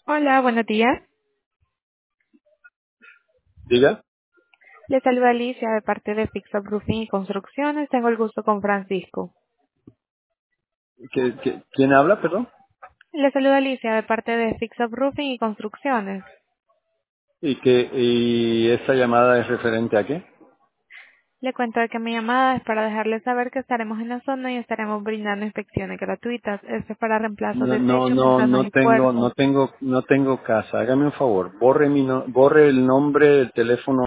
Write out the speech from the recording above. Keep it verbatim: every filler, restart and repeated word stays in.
Hola, buenos días. Diga, Le saluda Alicia de parte de Fix Up Roofing y Construcciones. Tengo el gusto con Francisco. ¿qué, qué- quién habla, perdón? Le saluda Alicia de parte de Fix Up Roofing y Construcciones. ¿Y que y esta llamada es referente a qué? Le cuento de que mi llamada es para dejarle saber que estaremos en la zona y estaremos brindando inspecciones gratuitas. Esto es para reemplazos No, de no, techos, no, ventanas no y tengo, no puertas. tengo, no tengo casa. Hágame un favor, borre mi, no- borre el nombre, el teléfono